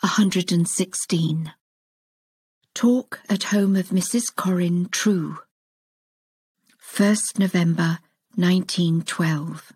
116. Talk at home of Mrs. Corin True. 1st November 1912.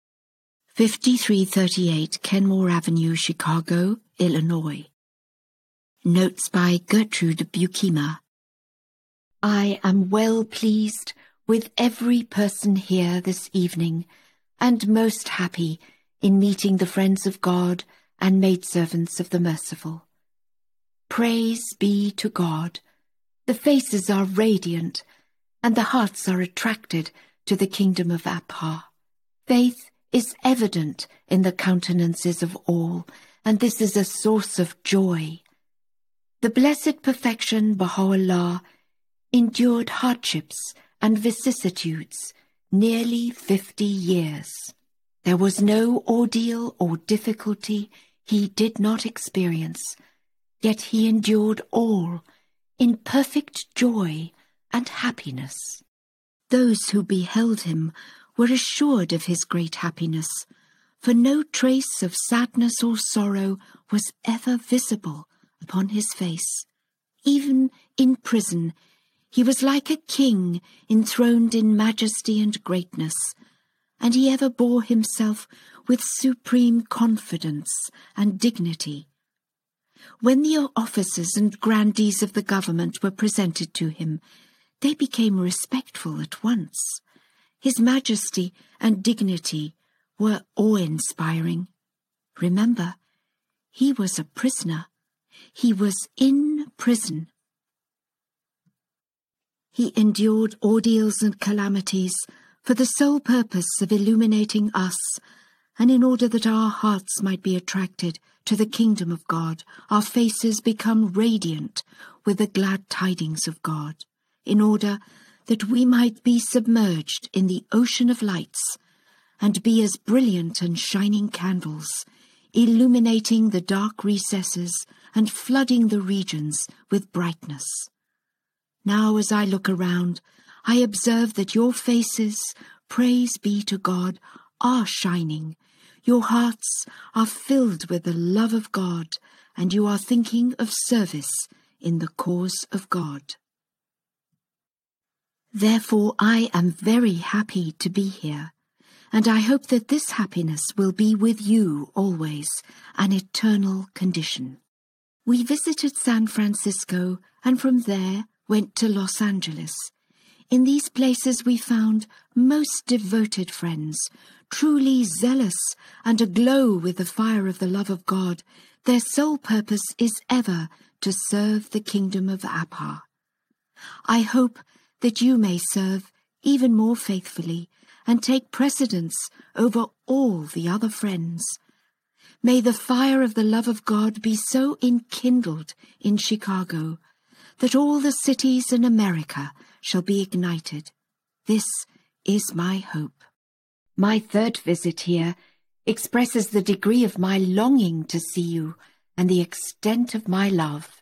5338 Kenmore Avenue, Chicago, Illinois. Notes by Gertrude Bukima. I am well pleased with every person here this evening, and most happy in meeting the friends of God and maidservants of the merciful. Praise be to God. The faces are radiant, and the hearts are attracted to the kingdom of Abha. Faith is evident in the countenances of all, and this is a source of joy. The blessed perfection Baha'u'llah endured hardships and vicissitudes nearly 50 years. There was no ordeal or difficulty he did not experience, yet he endured all in perfect joy and happiness. Those who beheld him were assured of his great happiness, for no trace of sadness or sorrow was ever visible upon his face. Even in prison, he was like a king enthroned in majesty and greatness, and he ever bore himself with supreme confidence and dignity. When the officers and grandees of the government were presented to him, they became respectful at once. His majesty and dignity were awe-inspiring. Remember, he was a prisoner. He was in prison. He endured ordeals and calamities for the sole purpose of illuminating us, and in order that our hearts might be attracted to the kingdom of God, our faces become radiant with the glad tidings of God, in order that we might be submerged in the ocean of lights and be as brilliant and shining candles, illuminating the dark recesses and flooding the regions with brightness. Now, as I look around, I observe that your faces, praise be to God, are shining. Your hearts are filled with the love of God, and you are thinking of service in the cause of God. Therefore, I am very happy to be here, and I hope that this happiness will be with you always, an eternal condition. We visited San Francisco, and from there went to Los Angeles. In these places we found most devoted friends, truly zealous and aglow with the fire of the love of God. Their sole purpose is ever to serve the kingdom of Abha. I hope that you may serve even more faithfully and take precedence over all the other friends. May the fire of the love of God be so enkindled in Chicago that all the cities in America shall be ignited. This is my hope. My third visit here expresses the degree of my longing to see you and the extent of my love.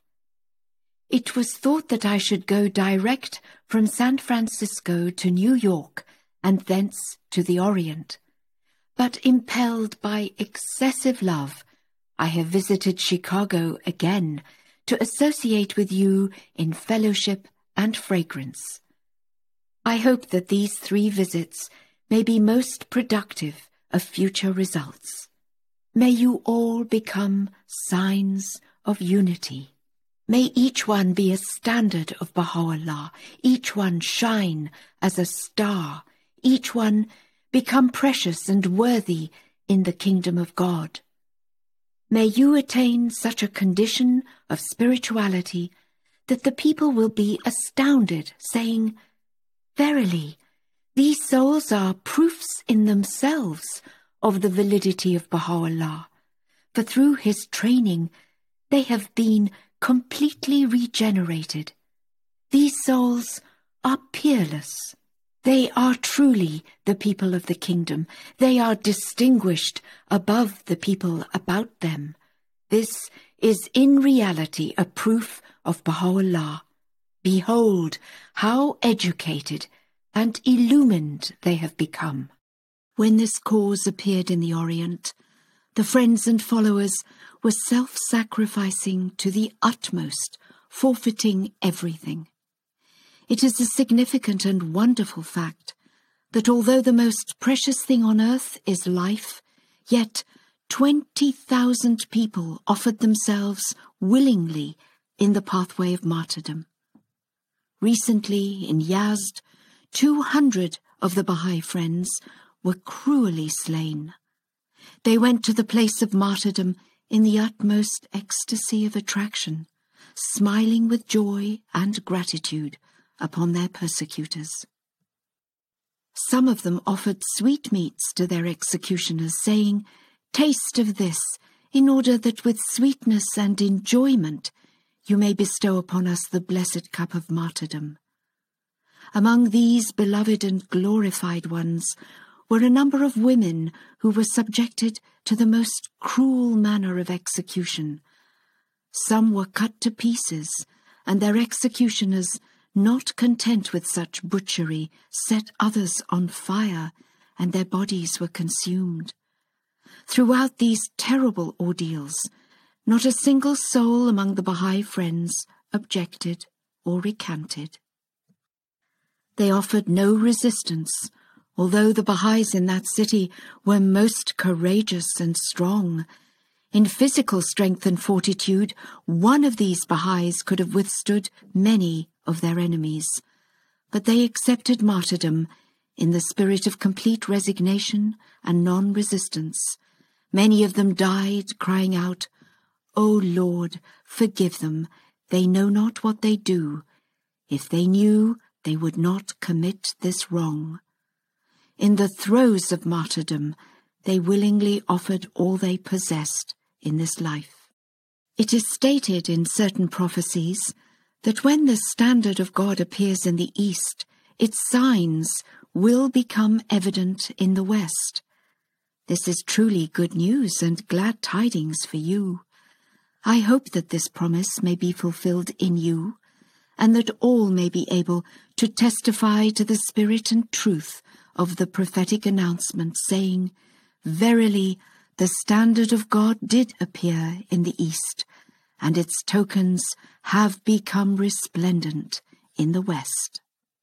It was thought that I should go direct from San Francisco to New York and thence to the Orient. But impelled by excessive love, I have visited Chicago again to associate with you in fellowship and fragrance. I hope that these 3 visits may be most productive of future results. May you all become signs of unity. May each one be a standard of Baha'u'llah, each one shine as a star, each one become precious and worthy in the kingdom of God. May you attain such a condition of spirituality that the people will be astounded, saying, "Verily, these souls are proofs in themselves of the validity of Baha'u'llah, for through his training they have been completely regenerated. These souls are peerless. They are truly the people of the kingdom. They are distinguished above the people about them. This is in reality a proof of Baha'u'llah. Behold how educated and illumined they have become." When this cause appeared in the Orient, The friends and followers were self-sacrificing to the utmost, forfeiting everything. It is a significant and wonderful fact that although the most precious thing on earth is life, yet 20,000 people offered themselves willingly in the pathway of martyrdom. Recently, in Yazd, 200 of the Baha'i Friends were cruelly slain. They went to the place of martyrdom in the utmost ecstasy of attraction, smiling with joy and gratitude upon their persecutors. Some of them offered sweetmeats to their executioners, saying, "Taste of this, in order that with sweetness and enjoyment you may bestow upon us the blessed cup of martyrdom." Among these beloved and glorified ones were a number of women who were subjected to the most cruel manner of execution. Some were cut to pieces, and their executioners, not content with such butchery, set others on fire, and their bodies were consumed. Throughout these terrible ordeals, not a single soul among the Baha'i Friends objected or recanted. They offered no resistance, although the Baha'is in that city were most courageous and strong. In physical strength and fortitude, one of these Baha'is could have withstood many of their enemies. But they accepted martyrdom in the spirit of complete resignation and non-resistance. Many of them died, crying out, "O Lord, forgive them, they know not what they do. If they knew, they would not commit this wrong." In the throes of martyrdom, they willingly offered all they possessed in this life. It is stated in certain prophecies that when the standard of God appears in the East, its signs will become evident in the West. This is truly good news and glad tidings for you. I hope that this promise may be fulfilled in you, and that all may be able to testify to the spirit and truth of the prophetic announcement, saying, "Verily, the standard of God did appear in the East, and its tokens have become resplendent in the West."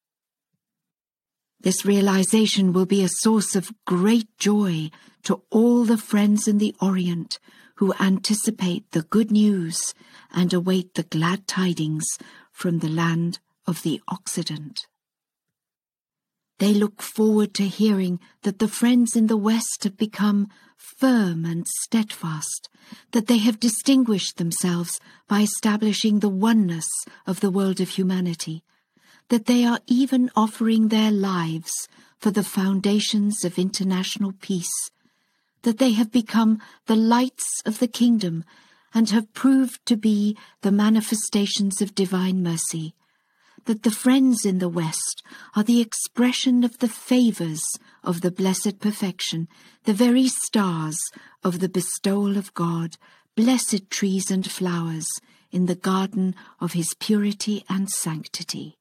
This realization will be a source of great joy to all the friends in the Orient who anticipate the good news and await the glad tidings from the land of the Occident. They look forward to hearing that the friends in the West have become firm and steadfast, that they have distinguished themselves by establishing the oneness of the world of humanity, that they are even offering their lives for the foundations of international peace, that they have become the lights of the kingdom and have proved to be the manifestations of divine mercy, that the friends in the West are the expression of the favors of the blessed perfection, the very stars of the bestowal of God, blessed trees and flowers in the garden of his purity and sanctity.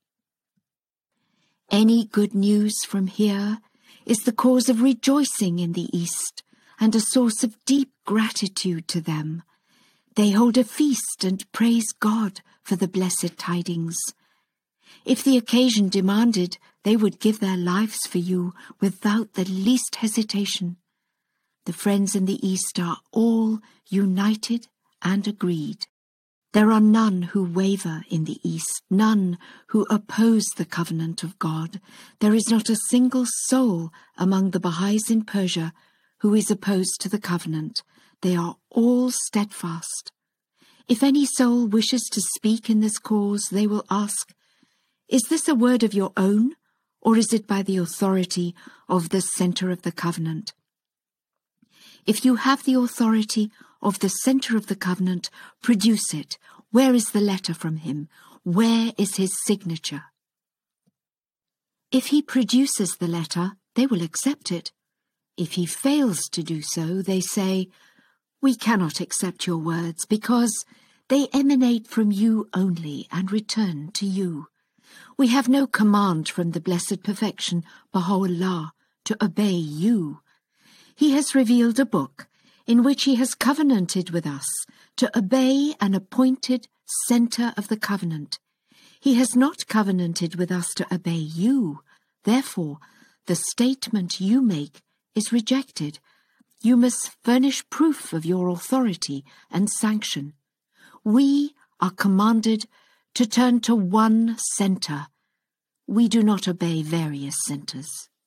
Any good news from here is the cause of rejoicing in the East and a source of deep gratitude to them. They hold a feast and praise God for the blessed tidings. If the occasion demanded, they would give their lives for you without the least hesitation. The friends in the East are all united and agreed. There are none who waver in the East, none who oppose the covenant of God. There is not a single soul among the Baha'is in Persia who is opposed to the covenant. They are all steadfast. If any soul wishes to speak in this cause, they will ask, "Is this a word of your own, or is it by the authority of the center of the covenant?" If you have the authority of the center of the covenant, produce it. Where is the letter from him? Where is his signature? If he produces the letter, they will accept it. If he fails to do so, they say, "We cannot accept your words because they emanate from you only and return to you. We have no command from the blessed perfection, Baha'u'llah, to obey you. He has revealed a book. in which he has covenanted with us to obey an appointed center of the covenant. He has not covenanted with us to obey you. Therefore, the statement you make is rejected. You must furnish proof of your authority and sanction. We are commanded to turn to one center. We do not obey various centers.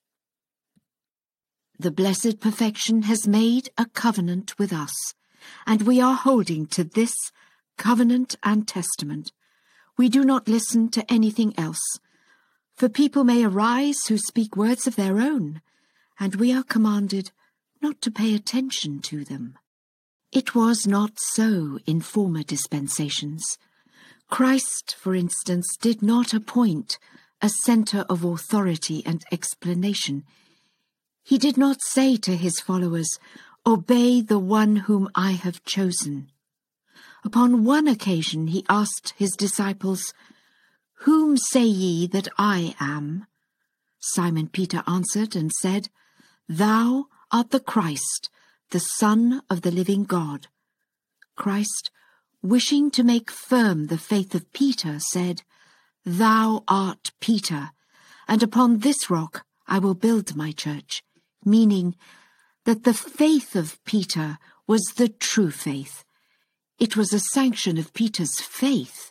The Blessed Perfection has made a covenant with us, and we are holding to this covenant and testament. We do not listen to anything else, for people may arise who speak words of their own, and we are commanded not to pay attention to them. It was not so in former dispensations. Christ, for instance, did not appoint a center of authority and explanation. He did not say to his followers, "Obey the one whom I have chosen." Upon one occasion he asked his disciples, "Whom say ye that I am?" Simon Peter answered and said, "Thou art the Christ, the Son of the living God." Christ, wishing to make firm the faith of Peter, said, "Thou art Peter, and upon this rock I will build my church," meaning that the faith of Peter was the true faith. It was a sanction of Peter's faith.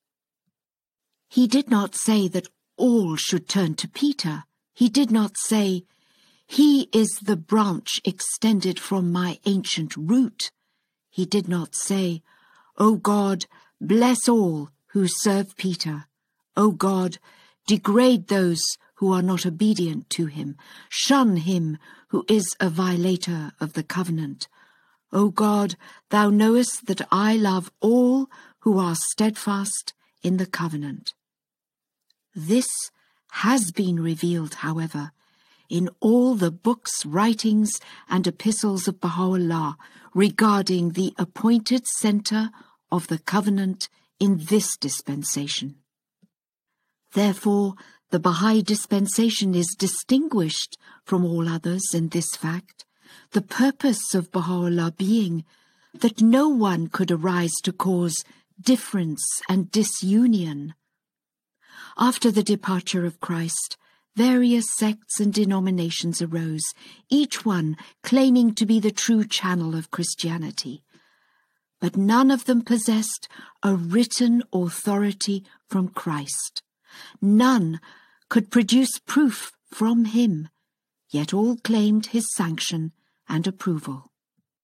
He did not say that all should turn to Peter. He did not say, "He is the branch extended from my ancient root." He did not say, "O God, bless all who serve Peter. O God, degrade those who are not obedient to him. Shun him who is a violator of the covenant. O God, thou knowest that I love all who are steadfast in the covenant." This has been revealed, however, in all the books, writings, and epistles of Baha'u'llah regarding the appointed center of the covenant in this dispensation. Therefore, the Baha'i dispensation is distinguished from all others in this fact, the purpose of Baha'u'llah being that no one could arise to cause difference and disunion. After the departure of Christ, various sects and denominations arose, each one claiming to be the true channel of Christianity. But none of them possessed a written authority from Christ. None could produce proof from him, yet all claimed his sanction and approval.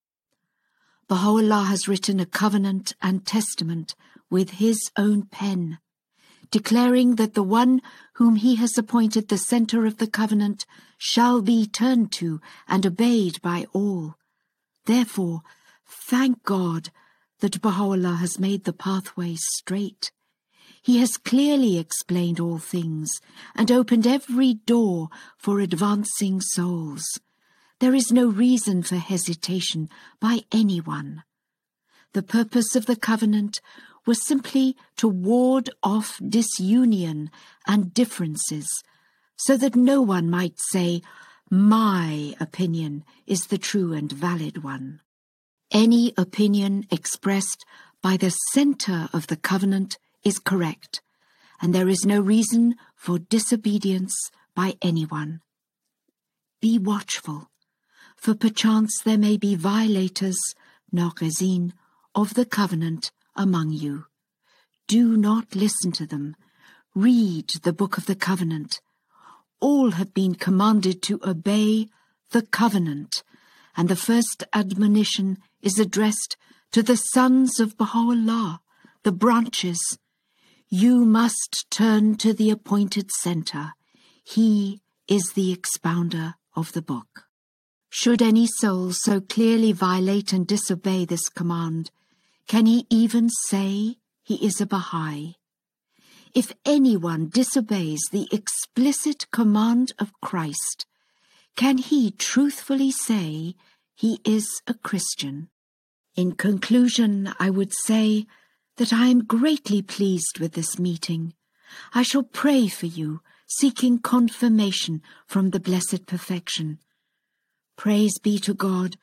Baha'u'llah has written a covenant and testament with his own pen, declaring that the one whom he has appointed the center of the covenant shall be turned to and obeyed by all. Therefore, thank God that Baha'u'llah has made the pathway straight. He has clearly explained all things and opened every door for advancing souls. There is no reason for hesitation by anyone. The purpose of the covenant was simply to ward off disunion and differences, so that no one might say, "My opinion is the true and valid one." Any opinion expressed by the center of the covenant is correct, and there is no reason for disobedience by anyone. Be watchful, for perchance there may be violators, naqizin, of the covenant among you. Do not listen to them. Read the Book of the Covenant. All have been commanded to obey the covenant, and the first admonition is addressed to the sons of Baha'u'llah, the branches. You must turn to the appointed center. He is the expounder of the book. Should any soul so clearly violate and disobey this command, can he even say he is a Baha'i? If anyone disobeys the explicit command of Christ, can he truthfully say he is a Christian? In conclusion, I would say that I am greatly pleased with this meeting. I shall pray for you, seeking confirmation from the Blessed Perfection. Praise be to God,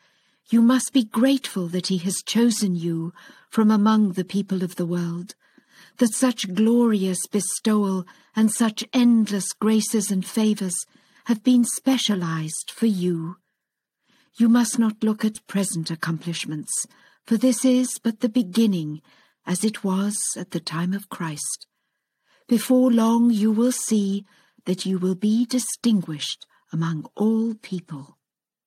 You must be grateful that he has chosen you from among the people of the world, that such glorious bestowal and such endless graces and favors have been specialized for you. You must not look at present accomplishments, for this is but the beginning, as it was at the time of Christ. Before long you will see that you will be distinguished among all people.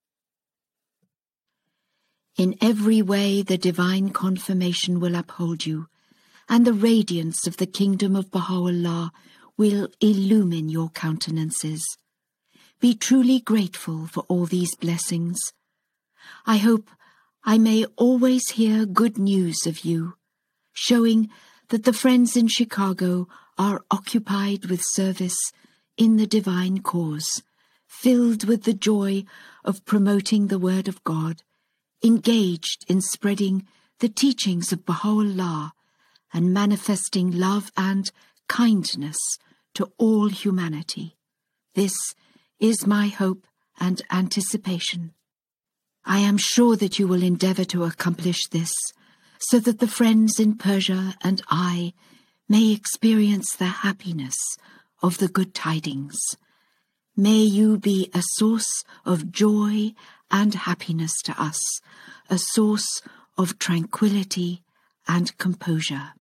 In every way the divine confirmation will uphold you, and the radiance of the kingdom of Baha'u'llah will illumine your countenances. Be truly grateful for all these blessings. I hope I may always hear good news of you, showing that the friends in Chicago are occupied with service in the divine cause, filled with the joy of promoting the word of God, engaged in spreading the teachings of Baha'u'llah and manifesting love and kindness to all humanity. This is my hope and anticipation. I am sure that you will endeavor to accomplish this, so that the friends in Persia and I may experience the happiness of the good tidings. May you be a source of joy and happiness to us, a source of tranquility and composure.